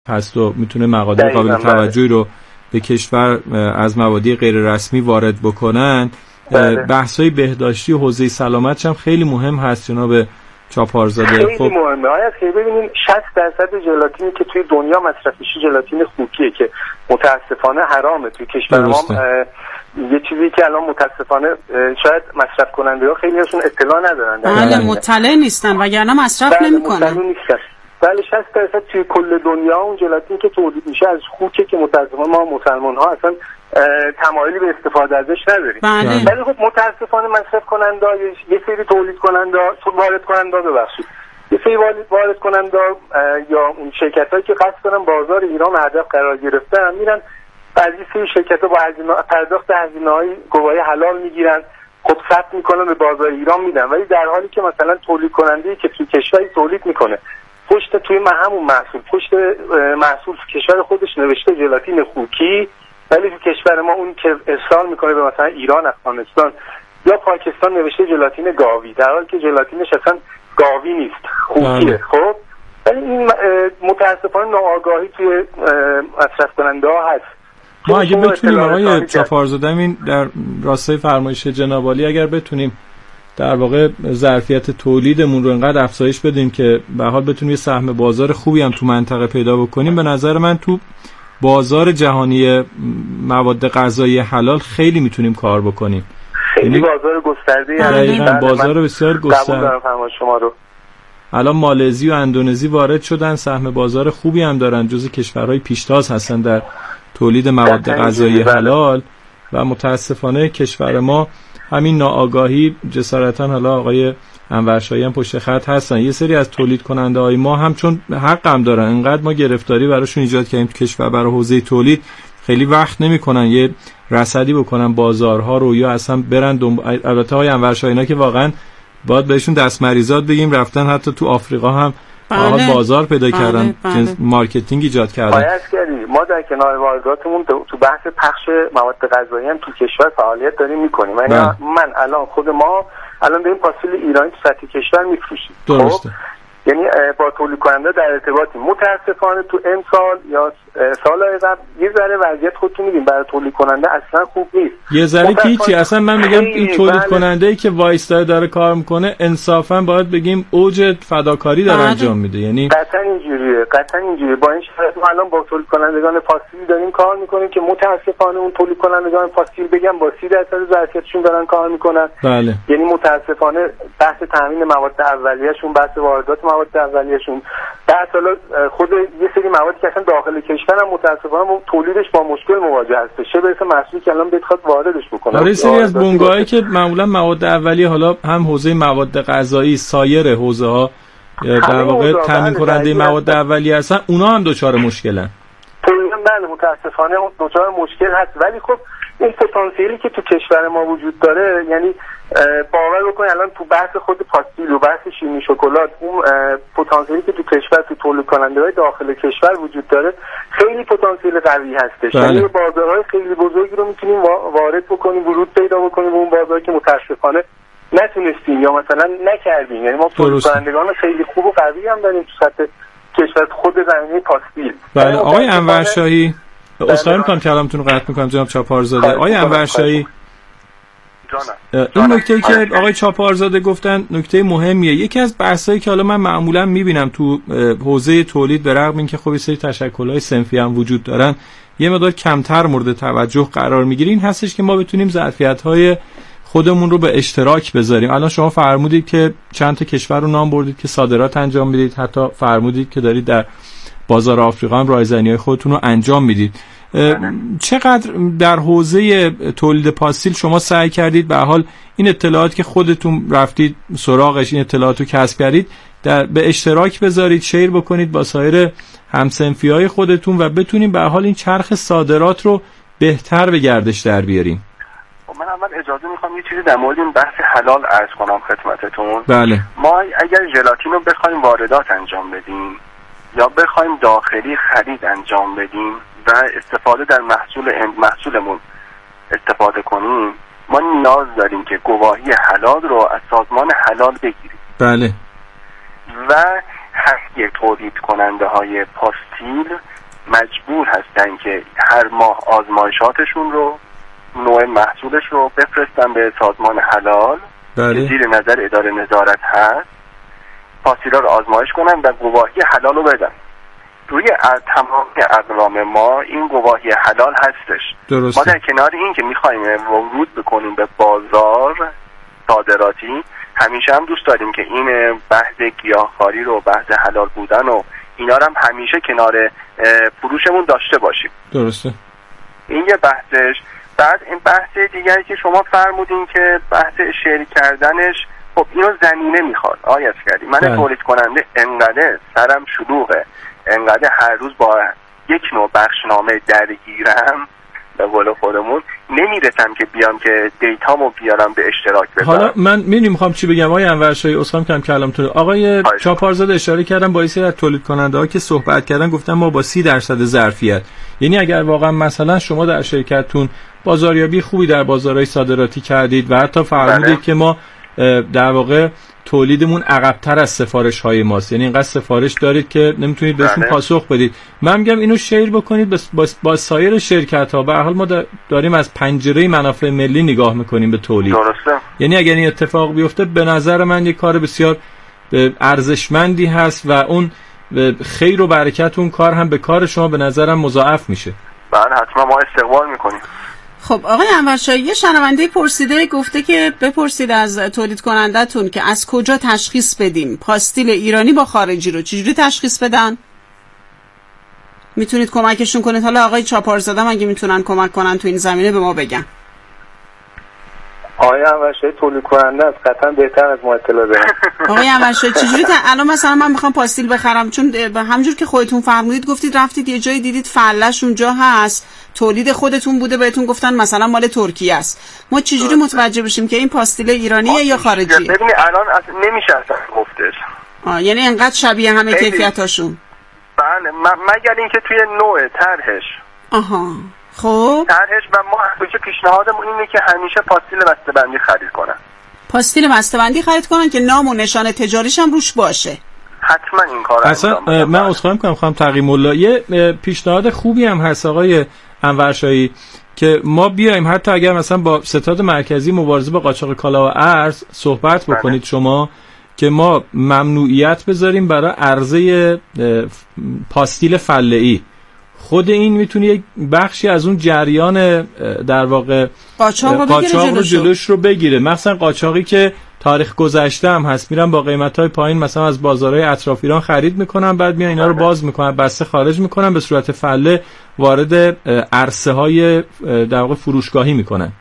هست و میتونه مقادیر قابل توجهی رو به کشور از مبادی غیر رسمی وارد بکنن. بحث‌های بهداشتی و حوزه سلامت هم خیلی مهم هست جناب چاپارزاده. خیلی مهمه. که ببینید 60% ژلاتینی که توی دنیا مصرف میشه ژلاتین خوکیه که متاسفانه حرامه توی کشور ما. یه چیزی که الان متاسفانه شاید مصرف کننده‌ها خیلی هاشون اطلاع ندارن. بله مطلع نیستن وگرنه مصرف نمی‌کنن. بله 60% توی کل دنیا اون ژلاتین که تولید میشه از خوکه که متاسفانه ما مسلمان‌ها اصلا تمایلی به استفاده ازش نداریم. ولی خب متاسفانه مصرف کننده یه سری تولید کننده وارد کننده یه سری وارد کننده یا اون شرکتایی که قصد دارن بازار ایران هدف قرار گرفتن میرن بعضی سری شرکت‌ها با پرداخت هزینه‌های گواهی حلال میگیرن، خب ثبت میکنن به بازار ایران میدن، ولی در حالی که مثلا تولید کننده‌ای که توی کشوری تولید میکنه پشت توی همون پشت محصول کشور خودش نوشته ژلاتین خوکی، ولی تو کشور ما اون که ارسال میکنه به مثلا ایران، افغانستان یا پاکستان نوشته ژلاتین گاوی، در حالی که ژلاتینش اصلا گاوی نیست، خوکیه. خب ولی این متاسفانه ناآگاهی توی مصرف کننده ها هست. ما اگه بتونیم آقای چاپارزاده این در راستای فرمایش جناب عالی اگر بتونیم در واقع ظرفیت تولیدمون رو انقدر افزایش بدیم که به حال بتونیم یه سهم بازار خوبی هم تو منطقه پیدا بکنیم، به نظر من تو بازار جهانی مواد غذایی حلال خیلی میتونیم کار بکنیم. خیلی بازار گسترده، بازار بسیار گسترده. شما رو الان مالزی و اندونزی وارد شدن، سهم بازار خوبی هم دارن، جزو کشورهای پیشتاز هستن در تولید مواد غذایی حلال و متاسفانه کشور ما همین ناآگاهی جسارتا، حالا آقای انورشاهی هم پشت خط هستن، یه سری از تولید کننده های ما هم چون حق هم دارن انقدر ما گرفتاری براشون ایجاد کردیم تو کشور برای حوزه تولید خیلی وقت نمیکنن یه رصدی بکنن بازارها رو یا اصلا برن البته های انورشاهی اینا که واقعا باید بهشون دست مریزات بگیم، رفتن حتی تو آفریقا هم بازار پیدا کردن، مارکتینگ ایجاد کردن. ما در کنار وارداتمون تو بحث پخش مواد غذایی هم تو کشور فعالیت داریم میکنیم. من الان خود ما الان داریم پاستیل ایرانی تو سطح کشور میفروشیم. درسته. یعنی با تولید کننده در ارتباطیم. متاسفانه تو امسال یا سال‌های قبل یه ذره وضعیت خودتون می‌بینید برای تولید کننده اصلا خوب نیست. یه ذره که هیچی، اصلا من میگم این تولید کننده‌ای که وایستا داره کار میکنه انصافا باید بگیم اوج فداکاری داره انجام میده. یعنی قطعا اینجوریه. با این شرایط ما الان با تولید کنندگان پاستیل داریم کار میکنیم که متاسفانه اون تولید کنندگان پاستیل بگم با 30% ظرفیتشون دارن کار میکنن. بله. یعنی متاسفانه بحث تامین مواد اولیه‌شون، بحث واردات مواد اولیه‌شون، در حال خود یه سری موادی که اصلا داخل کشور هم متاسفانه تولیدش با مشکل مواجه هست. چه برسه محصولی که الان بخواد واردش بکنه. آره سری از بنگاهایی که معمولا مواد اولیه، حالا هم حوزه مواد غذایی، سایر حوزه‌ها در واقع تامین کننده مواد اولیه هستن، اونا هم دچار مشکلن. بله متاسفانه دچار مشکل هست، ولی خب این پتانسیلی که تو کشور ما وجود داره، یعنی باور بکنید الان تو بحث خود پاستیل و بحث شیرینی شکلات، اون پتانسیلی که تو کشور تو تولید کننده‌های داخل کشور وجود داره خیلی پتانسیل قوی هستش. یعنی بازارهای خیلی بزرگی رو میتونیم وارد بکنیم، ورود پیدا بکنیم به اون بازاری که متاسفانه نتونستیم یا مثلا نکردیم. یعنی ما تولید کنندگان خیلی خوب و قوی هم داریم تو سطح کشور خود زمینه پاستیل. بله آقای انورشاهی، اصلا میگم کلامتون رو قطع میکنم جناب چاپارزاده. آقای انورشاهی، این نکته‌ای که آقای چاپارزاده گفتن نکته مهمیه. یکی از بحثایی که حالا من معمولا میبینم تو حوزه تولید، به رغم اینکه خب یه سری تشکل‌های صنفی هم وجود دارن، یه مقدار کمتر مورد توجه قرار میگیره، این هستش که ما بتونیم ظرفیت‌های خودمون رو به اشتراک بذاریم. الان شما فرمودید که چند تا کشور رو نام بردید که صادرات انجام میدید، حتی فرمودید که دارید در بازار آفریقا هم رایزنی‌های خودتون رو انجام میدید. چقدر در حوزه تولید پاستیل شما سعی کردید به حال این اطلاعات که خودتون رفتید سراغش، این اطلاعات رو کسب کردید، به اشتراک بذارید، شیر بکنید با سایر همسنفی‌های خودتون و بتونیم به حال این چرخ صادرات رو بهتر به گردش در بیاریم؟ من اول اجازه میخوام یه چیزی در مورد این بحث حلال عرض کنم خدمتتون. بله. ما اگر ژلاتین رو بخوایم واردات انجام بدیم یا بخوایم داخلی خرید انجام بدیم و استفاده در محصولمون استفاده کنیم، ما نیاز داریم که گواهی حلال رو از سازمان حلال بگیریم. بله. و همه تولید کننده های پاستیل مجبور هستن که هر ماه آزمایشاتشون رو، نوع محصولش رو بفرستن به سازمان حلال که زیر نظر اداره نظارت هست، پاستیلا رو آزمایش کنن و گواهی حلال رو بدن. روی تمام اقلام ما این گواهی حلال هستش. درسته. ما در کنار این که میخوایم ورود بکنیم به بازار صادراتی، همیشه هم دوست داریم که این بحث گیاهخواری رو، بحث حلال بودن و اینا رو هم همیشه کنار فروشمون داشته باشیم. درسته. این یه بحثش. بعد این بحث دیگری که شما فرمودین که بحث شیر کردنش، خب اینو زمینه میخواد. آیت کردی من تولید کننده انقدر سرم شلوغه، انقدر هر روز با یک نوع بخشنامه درگیرم، به قول خودمون نمیرسم که بیام که دیتامو بیارم به اشتراک بذارم. حالا من میخوام چی بگم آقای انورشاهی، اسخام کلامتون. آقای چاپارزاده اشاره کردن با سری از تولید کننده ها که صحبت کردن، گفتن ما با 30% ظرفیت، یعنی اگر واقعا مثلا شما در شرکتتون بازاریابی خوبی در بازارهای صادراتی کردید و حتی فرمودید که ما در واقع تولیدمون عقب‌تر از سفارش‌های ماست، یعنی اینقدر سفارش دارید که نمیتونید بهشون پاسخ بدید، من میگم اینو شیر بکنید با سایر شرکت‌ها. به هر حال ما داریم از پنجره منافع ملی نگاه میکنیم به تولید. درسته. یعنی اگر این اتفاق بیفته به نظر من یک کار بسیار ارزشمندی هست و اون خیر و برکت اون کار هم به کار شما به نظرم مضاعف میشه. بله حتما ما استقبال میکنیم. خب آقای انورشاهی، یه شنونده پرسیده، گفته که بپرسید از تولید کنندتون که از کجا تشخیص بدیم پاستیل ایرانی با خارجی رو، چجوری تشخیص بدن؟ میتونید کمکشون کنید؟ حالا آقای چاپارزاده اگه میتونن کمک کنن تو این زمینه به ما بگن. آقای انورشاهی تولید کننده است، قطعا بهتر از ما اطلاع دارن. آقای انورشاهی چجوری الان مثلا من میخوام پاستیل بخرم، چون همونجور که خودتون فرمودید گفتید رفتید یه جایی دیدید فلش اونجا هست، تولید خودتون بوده، بهتون گفتن مثلا مال ترکیه است، ما چجوری متوجه بشیم که این پاستیل ایرانیه یا خارجیه؟ ببینید الان اصلا نمیشه اصلا گفتش. یعنی انقدر شبیه همه کیفیتاشون؟ بله، مگر اینکه توی نوع طرحش. آها. خب طرحش و ما همیشه پیشنهادمون اینه که همیشه پاستیل بسته‌بندی خرید کنن. پاستیل بسته‌بندی خرید کنن که نام و نشان تجاریش هم روش باشه. حتما این کارو اصلا من عذرخواهی می‌کنم خانم تقی‌الله، یه پیشنهاد خوبی هم هست آقای انورشاهی که ما بیایم حتی اگر مثلا با ستاد مرکزی مبارزه با قاچاق کالا و ارز صحبت بکنید شما، که ما ممنوعیت بذاریم برای عرضه پاستیل فله‌ای. خود این میتونه یک بخشی از اون جریان در واقع قاچاق رو جلوش رو بگیره، مثلا قاچاقی که تاریخ گذشته هم هست، میرن با قیمت‌های پایین مثلا از بازارهای اطراف ایران خرید میکنن، بعد میان اینا رو باز میکنن، بسته خارج میکنن، به صورت فله وارد عرصه‌های در واقع فروشگاهی میکنن.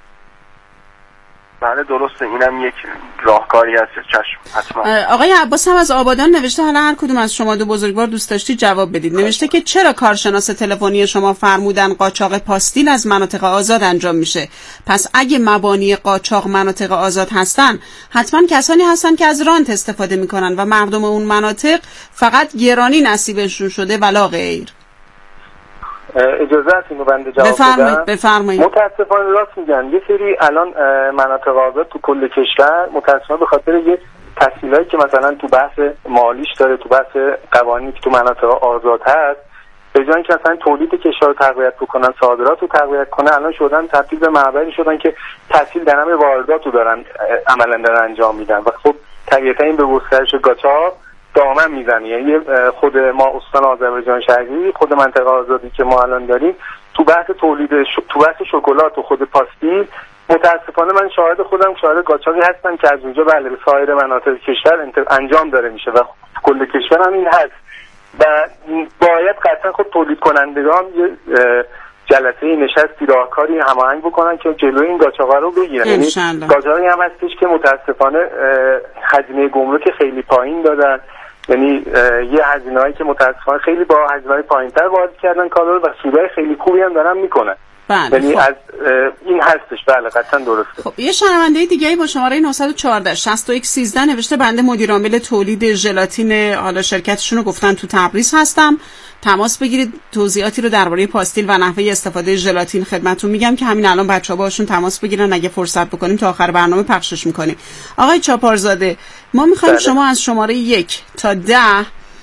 بله درسته، اینم یک راهکاری هست. چشم حتما. آقای عباس هم از آبادان نوشته، حالا هر کدوم از شما دو بزرگوار دوست داشتید جواب بدید. نوشته که چرا کارشناس تلفنی شما فرمودن قاچاق پاستیل از مناطق آزاد انجام میشه؟ پس اگه مبانی قاچاق مناطق آزاد هستن، حتما کسانی هستن که از رانت استفاده میکنن و مردم اون مناطق فقط گرانی نصیبشون شده ولا غیر. اجازه هست اینو بنده جواب بدم؟ بفرمایید. متاسفانه راست میگن، یه سری الان مناطق آزاد تو کل کشور متاسفانه به خاطر یه تسهیلاتی که مثلا تو بحث مالیش داره، تو بحث قوانینی که تو مناطق آزاد هست، به جای اینکه مثلا تولید کشور رو تقویت بکنن، صادرات رو تقویت کنن، الان شدن تبدیل به معبری شدن که تسهیل در همه واردات رو دارن عملا دارن انجام میدن و خب طبیعتا این به گسترش قاچاق دامن میزنه. یعنی خود ما استان آذربایجان شرقی، خود منطقه آزادی که ما الان داریم، تو بحث تولید تو بحث شکلات و خود پاستیل، متاسفانه من شاهد قاچاقی هستم که از اونجا بله به سایر مناطق کشور انجام داره میشه و کل کشور هم این هست و باید قطعا خود تولید کنندگان یه جلسه نشستی راهکاری هماهنگ بکنن که جلوی این قاچاقا رو بگیرن. یعنی قاچاقی هم هستش که متاسفانه هزینه گمرک خیلی پایین دادن، یعنی یه هزینه‌ای که متاسفانه خیلی با هزینه‌های پایین‌تر وارد کردن کالا رو و سودای خیلی خوبی هم دارن میکنن. یعنی از این هستش. بله قطعا درسته. خب یه شنونده دیگه‌ای با شماره 914 6113 نوشته بنده مدیر عامل تولید ژلاتین حالا شرکتشون رو گفتن تو تبریز هستم، تماس بگیرید توضیحاتی رو درباره پاستیل و نحوه استفاده ژلاتین خدمتتون میگم که همین الان بچه‌ها باشون تماس بگیرن، اگه فرصت بکنیم تا آخر برنامه پخشش میکنیم. آقای چاپارزاده، ما میخوایم شما از شماره 1 تا 10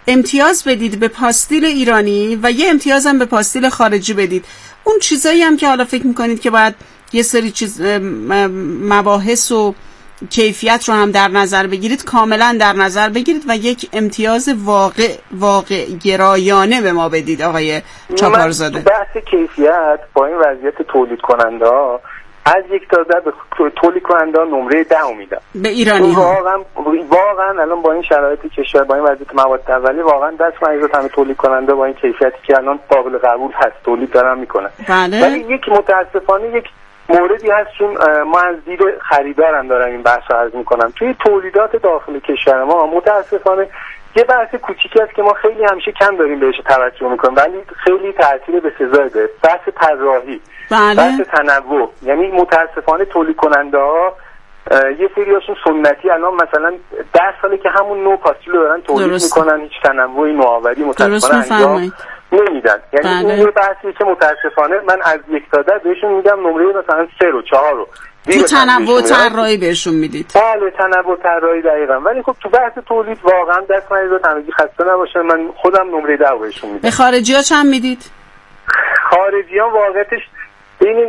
امتیاز بدید به پاستیل ایرانی و یه امتیاز هم به پاستیل خارجی بدید. اون چیزایی هم که حالا فکر میکنید که باید یه سری چیز مباحث و کیفیت رو هم در نظر بگیرید کاملا در نظر بگیرید و یک امتیاز واقع گرایانه به ما بدید آقای چاپارزاده. بحث کیفیت با این وضعیت تولید کننده ها از 1 تا 10 به تولید کننده ها نمره 10 میدم به ایرانی ها. واقعا الان با این شرایط کشور با این وضعیت مواد اولیه واقعا دست مریضات همه تولید کننده با این کیفیتی که الان قابل قبول هست تولید دارن میکنن. بله. ولی یک متاسفانه یک موردی هست چون ما از دید خریدارم دارم این بحث رو عرض میکنم. توی تولیدات داخل کشور ما متاسفانه یه بحث کوچیکی است که ما خیلی همیشه کم داریم بهش توجه میکنیم ولی خیلی تاثیر به سزای داره. بحث طراحی، بحث تنوع. یعنی متاسفانه تولید کننده ها یه سریاشون سنتی الان مثلا 10 ساله که همون نوع پاستیل رو دارن تولید میکنن، هیچ تنوعی نوآوری متاسفانه انجام نمیدن. یعنی این یه بحثی که متاسفانه من از 1 تا 10 بهشون میگم نمره مثلا 3 و 4 رو تو تنوع طراحی بهشون میدید. بله تنوع طراحی دقیقاً. ولی خب تو بحث تولید واقعا دست مریضات همگی خسته نباشه من خودم نمره 10 بهشون میدم. به خارجی‌ها چند میدید؟ خارجی‌ها واقعیتش ببینین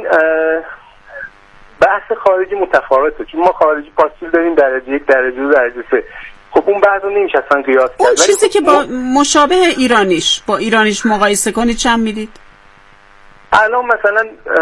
بحث خارجی متفاوته چون ما خارجی پاستیل داریم درجه 1 درجه 2 درجه 3. خب اون بعد رو نمیشه اصلا قیاس کرد. اون چیزی که با مشابه ایرانیش مقایسه کنید چند میدید؟ الان مثلا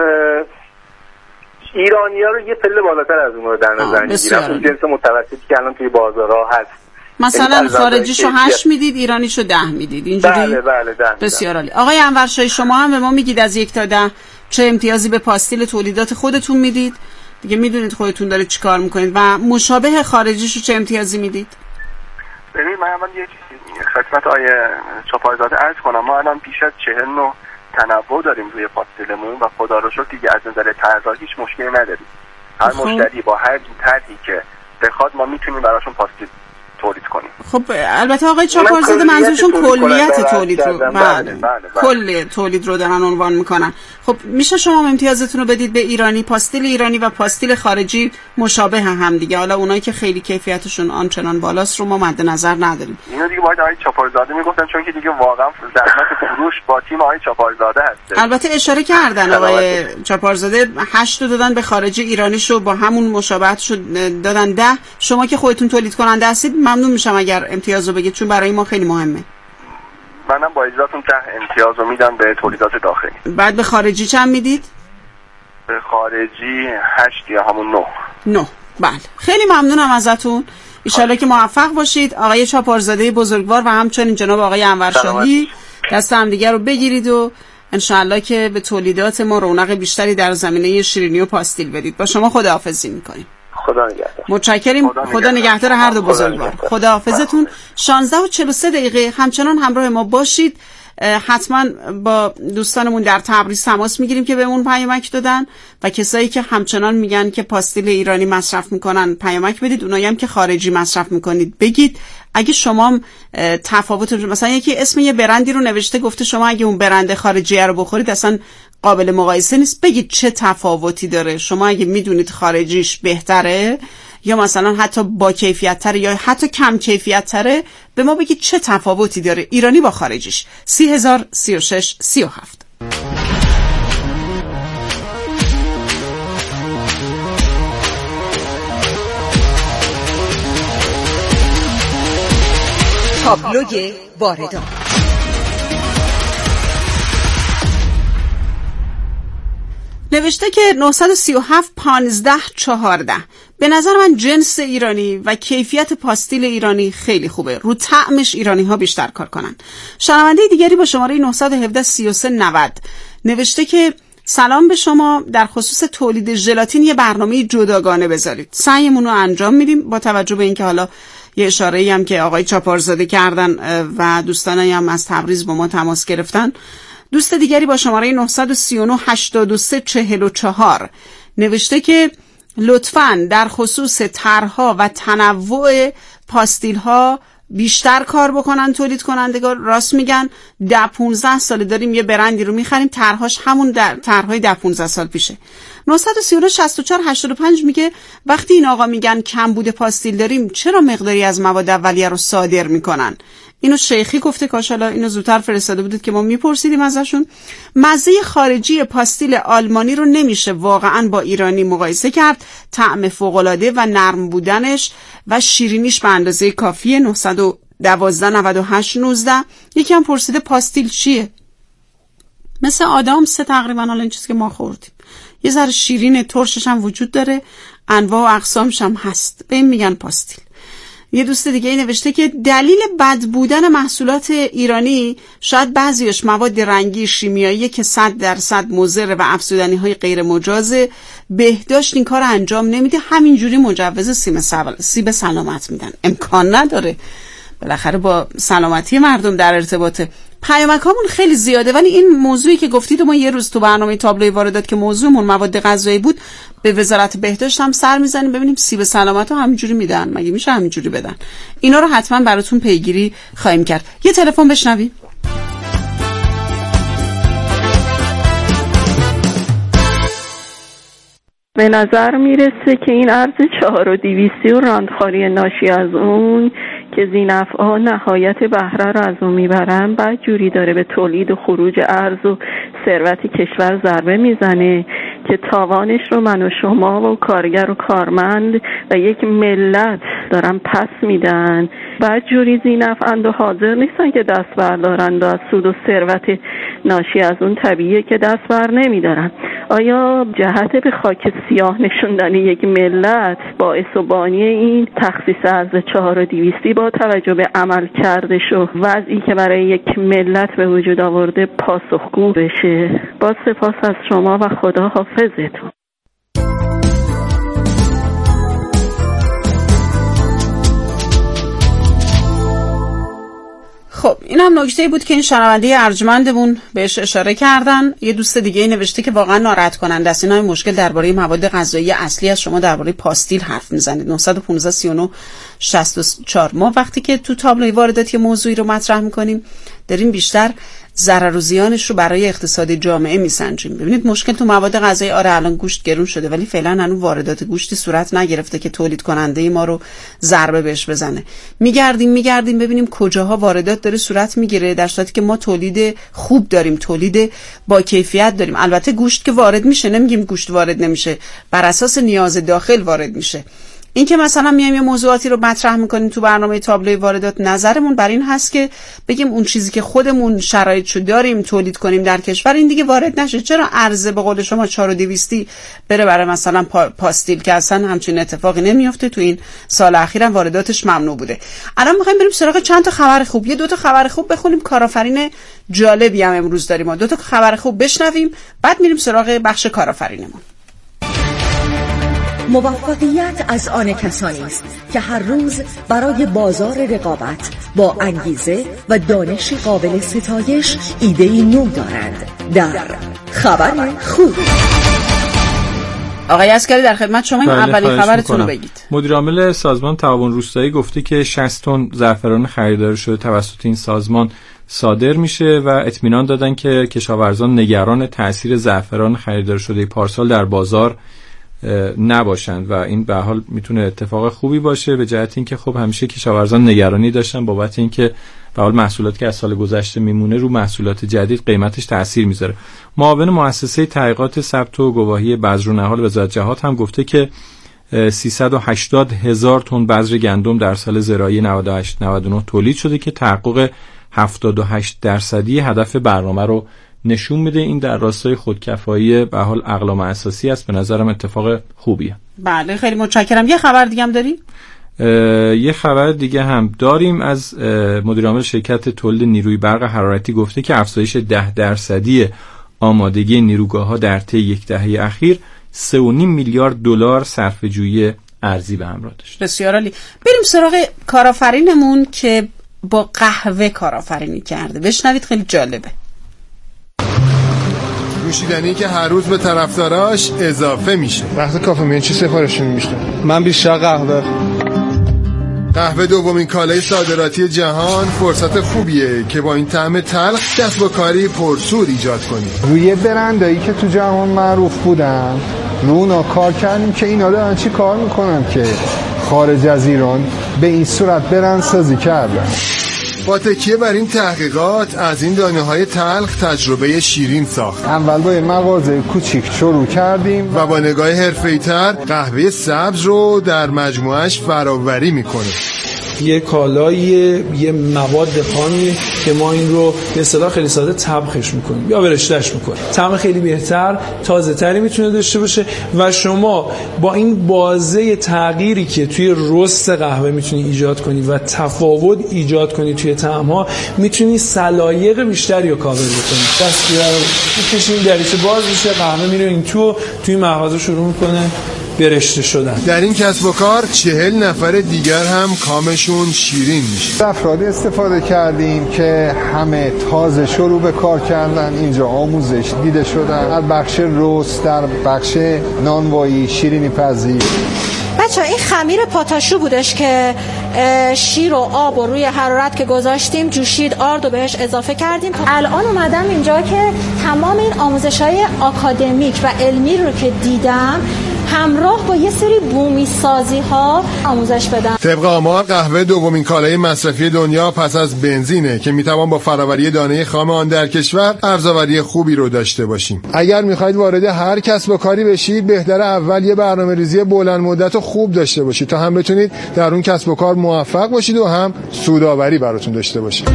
ایرانی‌ها رو یه پله بالاتر از اون رو در نظر میگیرم. اون جنس متوسطی که الان توی بازارها هست. مثلا خارجیشو 8 میدید ایرانیشو 10 میدید اینجوری؟ بله 10. بسیار عالی. آقای انورشاهی شما هم به ما میگید از 1 تا 10 چه امتیازی به پاستیل تولیدات خودتون میدید؟ دیگه میدونید خودتون داره چیکار میکنید و مشابه خارجیشو چه امتیازی میدید؟ ببین من اول یه چیزی خدمت آیه چاپارزاده عرض کنم. ما الان بیش از 40 نوع تنوع داریم روی پاستیلمون و خدا رو شکر دیگه از نظر طراحی هیچ مشکلی نداریم. هر مشتری با هر طرحی که بخواد ما میتونیم براشون پاستیل تولید کنیم. خب البته آقای چاپارزاده منظورشون کلیت تولید رو بله. کل تولید رو دارن عنوان میکنن. خب میشه شما امتیازتون رو بدید به ایرانی، پاستیل ایرانی و پاستیل خارجی مشابه هم دیگه. حالا اونایی که خیلی کیفیتشون آنچنان بالاست رو ما مد نظر نداریم. اینو دیگه باید آقای چاپارزاده میگفتن چون که دیگه واقعا زحمت فروش با تیم آقای چاپارزاده هست. البته اشاره کردن آقای چاپارزاده 8 دادن به خارجی، ایرانیشو با همون مشابهتشو دادن 10. شما که خودتون تولید کننده هستید ممنون میشم اگر امتیاز رو بگید چون برای ما خیلی مهمه. منم با اجازهتون 10 امتیاز رو میدم به تولیدات داخلی. بعد به خارجی چند میدید؟ به خارجی 8 یا همون 9. بله خیلی ممنونم ازتون. انشالله که موفق باشید. آقای چاپارزاده بزرگوار و همچنین جناب آقای انورشاهی دست هم دیگر رو بگیرید و انشالله که به تولیدات ما رونق بیشتری در زمینه شیرینی و پاستیل بدید. با شما خداحافظی میکنیم. خدا نگهدار. متشکریم. خدا نگهدار هر دو بزرگوار. خداحافظتون. 16:43 همچنان همراه ما باشید. حتما با دوستانمون در تبریز تماس میگیریم که بهمون پیامک دادن و کسایی که همچنان میگن که پاستیل ایرانی مصرف میکنن پیامک بدید. اونایی هم که خارجی مصرف میکنید بگید. اگه شما تفاوت مثلا یکی اسم یه برندی رو نوشته گفته شما اگه اون برند خارجی رو بخورید اصلا قابل مقایسه نیست، بگید چه تفاوتی داره. شما اگه میدونید خارجیش بهتره یا مثلا حتی با کیفیت تره یا حتی کم کیفیت تره به ما بگید چه تفاوتی داره ایرانی با خارجیش. 30,036 37. تابلوی واردات. نوشته که 937-15-14 به نظر من جنس ایرانی و کیفیت پاستیل ایرانی خیلی خوبه. رو طعمش ایرانی ها بیشتر کار کنن. شنونده دیگری با شماره 917-33-90 نوشته که سلام به شما، در خصوص تولید ژلاتین یه برنامه جداگانه بذارید. سعیمون رو انجام میدیم با توجه به اینکه حالا یه اشاره‌ای هم که آقای چاپارزاده کردن و دوستانی هم از تبریز با ما تماس گرفتن. دوست دیگری با شماره 939-83-44 نوشته که لطفاً در خصوص طرح‌ها و تنوع پاستیل‌ها بیشتر کار بکنن تولید کنندگان. راست میگن 10-15 سال داریم یه برندی رو میخریم طرح‌هاش همون طرح‌های 10-15 سال پیشه. 939-64-85 میگه وقتی این آقا میگن کمبود پاستیل داریم چرا مقداری از مواد اولیه رو صادر میکنن؟ اینو شیخی گفته، کاشالا اینو زودتر فرستاده بودید که ما میپرسیدیم ازشون. مزه خارجی پاستیل آلمانی رو نمیشه واقعا با ایرانی مقایسه کرد. طعم فوق‌العاده و نرم بودنش و شیرینیش به اندازه کافیه. 912 98 19. یکی هم پرسیده پاستیل چیه؟ مثل آدامس تقریبا، حالا این چیزی که ما خوردیم. یه ذره شیرین، ترشش هم وجود داره، انواع و اقسامش هم هست، به این میگن پاستیل. یه دوست دیگه ای نوشته که دلیل بد بودن محصولات ایرانی شاید بعضیش مواد رنگی شیمیایی که 100% مضر و افزودنی های غیر مجازه. بهداشت این کار انجام نمیده، همینجوری مجوز سیب سلامت میدن. امکان نداره، بالاخره با سلامتی مردم در ارتباطه. پیامکامون خیلی زیاده، ولی این موضوعی که گفتید ما یه روز تو برنامه تابلوی واردات که موضوعمون مواد غذایی بود، به وزارت بهداشت هم سر میزنیم ببینیم سیب سلامت رو همینجوری میدن، مگه میشه همینجوری بدن؟ اینا رو حتما براتون پیگیری خواهیم کرد. یه تلفن بشنویم. به نظر میرسه که این ارز 4200 و راندخاری ناشی از اون که ذی‌نفع‌ها نهایت بهره رو از اون میبرن بعد جوری داره به تولید و خروج ارز و ثروت کشور ضربه میزنه که تاوانش رو من و شما و کارگر و کارمند و یک ملت دارن پس میدن. بعد جوری ذی‌نفع‌اند و حاضر نیستن که دست بردارن و از سود و ثروت ناشی از اون طبیعیه که دست بر نمیدارن. آیا جهت به خاک سیاه نشوندن یک ملت باعث و بانی این تخصیص ارز 4200 با توجه به عمل کردش و وضعی که برای یک ملت به وجود آورده پاسخگو بشه؟ با سپاس از شما و خدا حافظتون. خب این هم نکته بود که این شنونده ارجمندمون بهش اشاره کردن. یه دوست دیگه نوشته که واقعا ناراحت کننده است. اینا مشکل درباره مواد غذایی اصلی از شما درباره پاستیل حرف میزنید. 915 39 64. ما وقتی که تو تابلوی وارداتی موضوعی رو مطرح میکنیم داریم بیشتر ضرر و زیانش رو برای اقتصاد جامعه میسنجیم. ببینید مشکل تو مواد غذایی، آره الان گوشت گرون شده ولی فعلا هنوز واردات گوشتی صورت نگرفته که تولید کننده ما رو ضربه بهش بزنه. میگردیم ببینیم کجاها واردات داره صورت میگیره، در صورتی که ما تولید خوب داریم، تولید با کیفیت داریم. البته گوشت که وارد میشه، نمیگیم گوشت وارد نمیشه، بر اساس نیاز داخل وارد میشه. این که مثلا میایم یه موضوعاتی رو مطرح میکنیم تو برنامه تابلوی واردات، نظرمون بر این هست که بگیم اون چیزی که خودمون شرایطشو داریم تولید کنیم در کشور این دیگه وارد نشه. چرا عرضه به قول شما 4200 بره برای مثلا پاستیل که اصلا همچین اتفاقی نمیفته؟ تو این سال اخیرا وارداتش ممنوع بوده. الان میخوایم بریم سراغ چند تا خبر خوب. یه دو تا خبر خوب بخونیم، کارآفرین جالبی هم امروز داریم. ما دو تا خبر خوب بشنویم بعد میریم سراغ بخش کارآفرینمون. موفقیت از آن کسانی است که هر روز برای بازار رقابت با انگیزه و دانش قابل ستایش ایده‌ای نو دارند. در خبر خوب آقای عسکری در خدمت شما، این اولین خبرتون رو بگید. مدیر عامل سازمان تعاون روستایی گفته که 60 تن زعفران خریداری شده توسط این سازمان صادر میشه و اطمینان دادن که کشاورزان نگران تأثیر زعفران خریداری شده پارسال در بازار نباشند و این به حال میتونه اتفاق خوبی باشه به جهت اینکه خب همیشه کشاورزان نگرانی داشتن بابت اینکه به حال محصولاتی که از سال گذشته میمونه رو محصولات جدید قیمتش تأثیر میذاره. معاون مؤسسه تحقیقات ثبت و گواهی بذر و نهال وزارت جهات هم گفته که 380,000 تن بذر گندم در سال زراعی 98-99 تولید شده که تحقق 78% هدف برنامه رو نشون میده. این در راستای خودکفایی به حال اقلام اساسی است، به نظرم اتفاق خوبیه. بله خیلی متشکرم. یه خبر دیگه هم داریم؟ یه خبر دیگه هم داریم از مدیر عامل شرکت تولید نیروی برق حرارتی گفته که افزایش 10% آمادگی نیروگاه‌ها در طی یک دهه اخیر 3.5 میلیارد دلار صرفه‌جویی ارزی به همراه داشت. بسیار عالی. بریم سراغ کارآفرینمون که با قهوه کارآفرینی کرده. بشنوید خیلی جالبه. نوشیدنی که هر روز به طرفداراش اضافه میشه. وقتی کافه میان چی سفارش میشتم؟ من بیشتر قهوه دومین کالای صادراتی جهان، فرصت خوبیه که با این طعم تلخ کسب و کاری پرسود ایجاد کنیم. روی برندایی که تو جهان معروف بودن رو اونا کار کردیم که اینا دارن چی کار میکنن که خارج از ایران به این صورت برند سازی کردن. با تکیه بر این تحقیقات از این دانه‌های تلخ تجربه شیرین ساخت. اول با مغازه کوچیک شروع کردیم و با نگاه حرفه‌ای‌تر قهوه سبز رو در مجموعه‌اش فراوری میکنه. یه کالاییه، یه مواد خامیه که ما این رو به اصطلاح خیلی ساده طبخش میکنیم یا برشته‌اش میکنیم. طعم خیلی بهتر، تازه تری میتونه داشته باشه و شما با این بازه تغییری که توی رست قهوه میتونی ایجاد کنی و تفاوت ایجاد کنی توی طعم‌ها، میتونی سلایق بیشتری رو کاور بکنی. دستگیر رو میکشیم، دریچه باز میشه، قهوه میره این توی مغازه شروع میکنه برشته شدن. در این کسب و کار 40 نفر دیگر هم کامشون شیرین میشه. افرادی استفاده کردیم که همه تازه شروع به کار کردن، اینجا آموزش دیده شدن، در بخش رست، در بخش نانوایی، شیرینی پزی. بچه این خمیر پاتاشو بودش که شیر و آب و روی حرارت که گذاشتیم جوشید، آرد و بهش اضافه کردیم. الان اومدم اینجا که تمام این آموزش‌های آکادمیک و علمی رو که دیدم همراه با یه سری بومی سازی ها آموزش بدم. طبق آمار قهوه دومین کالای مصرفی دنیا پس از بنزینه که میتوان با فراوری دانه خام آن در کشور ارزآوری خوبی رو داشته باشیم. اگر میخواید وارد هر کسب و کاری بشید بهتره اول یه برنامه‌ریزی بلند مدت و خوب داشته باشید تا هم بتونید در اون کسب و کار موفق باشید و هم سودآوری براتون داشته باشه.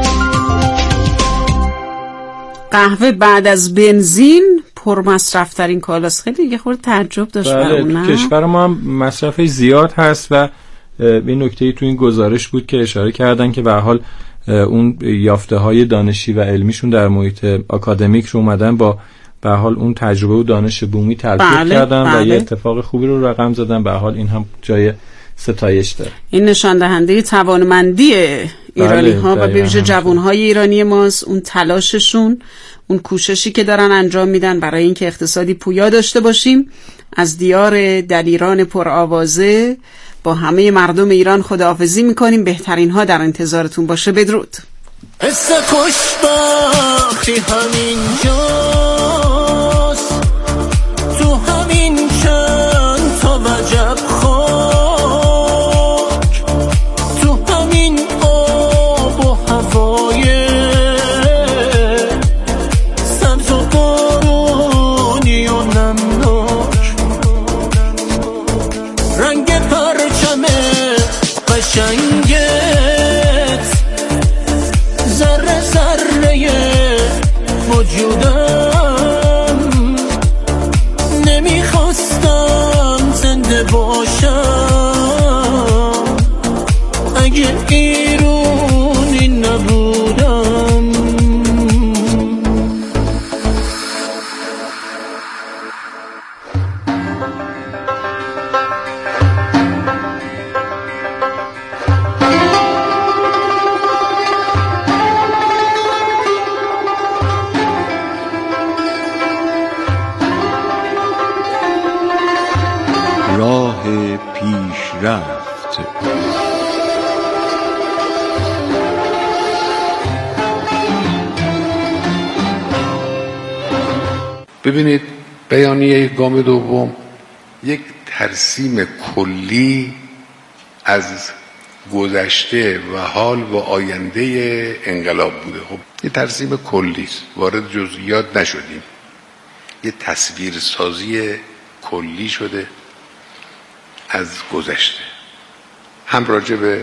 قهوه بعد از بنزین پرمصرف‌ترین کالاست. خیلی دیگه خورده تعجب داشت برام. نه کشور ما هم مصرف زیاد هست و این نکته تو این گزارش بود که اشاره کردن که به هر حال اون یافته‌های دانشی و علمیشون در محیط آکادمیک رو اومدن با به هر حال اون تجربه و دانش بومی تلفیق کردن و یه اتفاق خوبی رو رقم زدن. به هر حال این هم جای ستایش داره. این نشان دهنده توانمندی ایرانی ها و به ویژه جوان‌های ایرانی ماست. اون تلاششون، اون کوششی که دارن انجام میدن برای اینکه اقتصادی پویا داشته باشیم. از دیار دلیران پرآوازه با همه مردم ایران خداحافظی میکنیم. بهترین ها در انتظارتون باشه. بدرود. حس خوشبختی همینجاست، تو همین چند تا وجب خاک، تو همین آب و هوای سبز و بارونی و نمناک، رنگ پرچم قشنگت ذره ذره وجودم، نمیخواستم زنده باشم اگه ایرونی نبودم. راه پیشرفت. ببینید بیانیه گام دوم یک ترسیم کلی از گذشته و حال و آینده انقلاب بوده. خب یه ترسیم کلی است، وارد جزئیات نشدیم، یه تصویرسازی کلی شده از گذشته، هم راجع به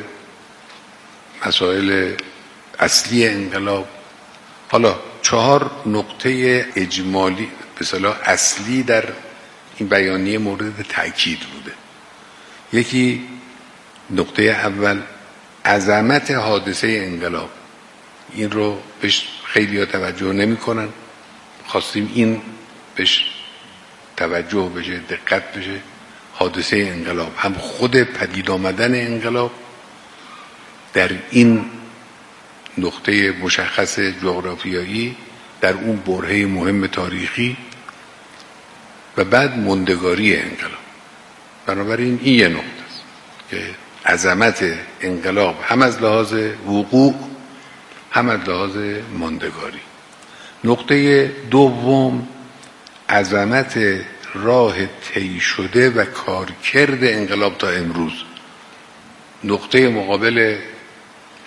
مسائل اصلی انقلاب. حالا 4 نقطه اجمالی به اصطلاح اصلی در این بیانیه مورد تأکید بوده. یکی نقطه اول عظمت حادثه انقلاب، این رو بهش خیلی ها توجه نمی کنن، خواستیم این بهش توجه بشه، دقت بشه. حادثه انقلاب، هم خود پدید آمدن انقلاب در این نقطه مشخص جغرافیایی، در اون برهه مهم تاریخی، و بعد ماندگاری انقلاب. بنابراین این یه نقطه است که عظمت انقلاب هم از لحاظ وقوع هم از لحاظ ماندگاری. نقطه دوم عظمت راه طی شده و کارکرد انقلاب تا امروز. نقطه مقابل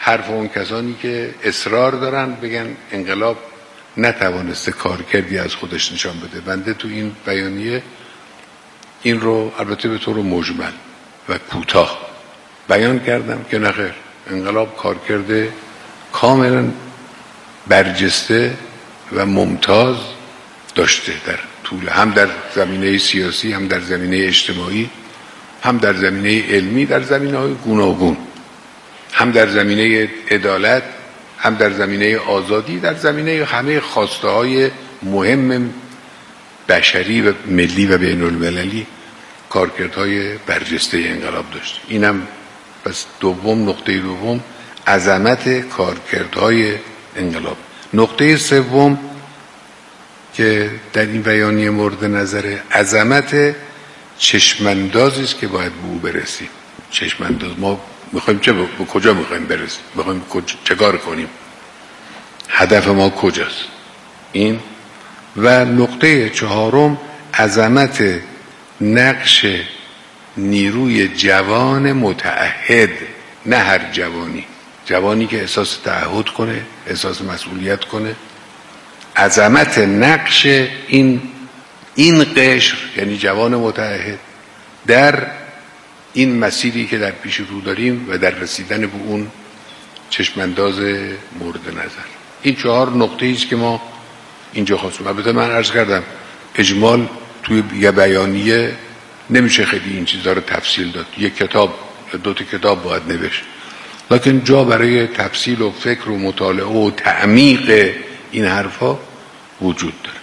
حرف اون کسانی که اصرار دارن بگن انقلاب نتوانسته کارکردی از خودش نشان بده. بنده تو این بیانیه این رو البته به طور مجمل و کوتاه بیان کردم که نخیر، انقلاب کارکرد کاملا برجسته و ممتاز داشته در طول، هم در زمینه سیاسی، هم در زمینه اجتماعی، هم در زمینه علمی، در زمینه‌های گوناگون، هم در زمینه عدالت، هم در زمینه آزادی، در زمینه همه خواسته های مهم بشری و ملی و بین المللی کارکردهای برجسته انقلاب داشت. اینم پس نقطه دوم عظمت کارکردهای انقلاب. نقطه سوم که در این بیانیه مورد نظر، عظمت چشماندازی است که باید به او برسیم. چشمانداز، ما میخوایم به کجا میخوایم برسیم، میخوایم چه کار کنیم، هدف ما کجاست. این و نقطه چهارم عظمت نقش نیروی جوان متعهد، نه هر جوانی که احساس تعهد کنه، احساس مسئولیت کنه. عظمت نقش این قشر، یعنی جوان متعهد، در این مسیری که در پیش رو داریم و در رسیدن به اون چشمانداز مورد نظر. این 4 نقطه‌ای است که ما اینجا خواستیم. البته من عرض کردم اجمال توی یه بیانیه نمیشه خیلی این چیزا رو تفصیل داد، یک کتاب یا 2 کتاب باید نوشت، لکن جا برای تفصیل و فکر و مطالعه و تعمیق این حرفا وجود داره.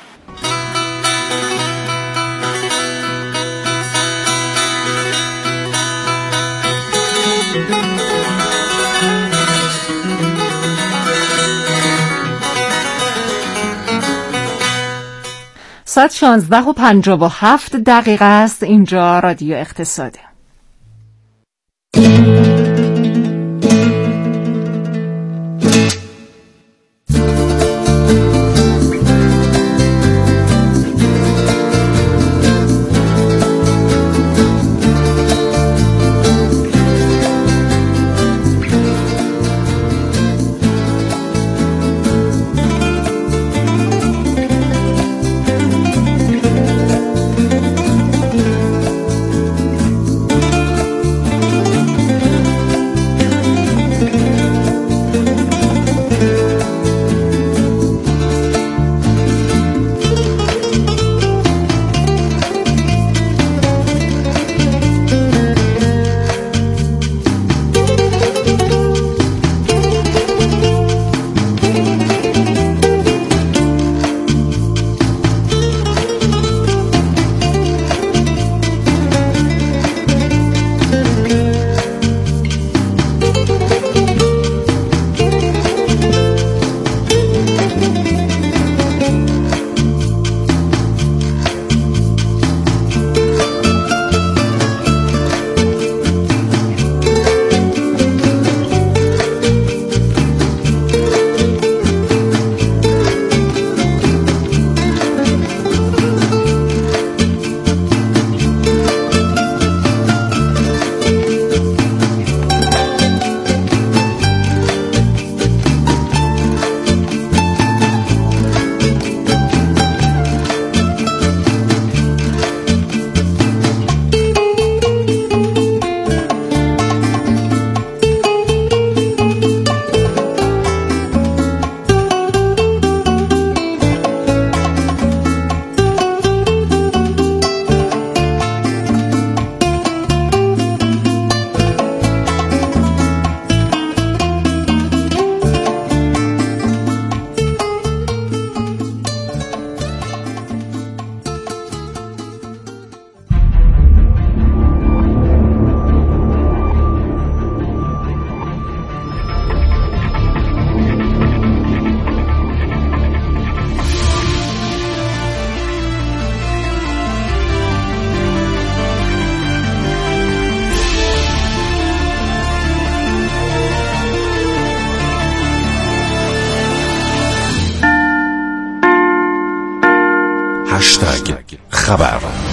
ساعت 16:57 است. اینجا رادیو اقتصاده. خبر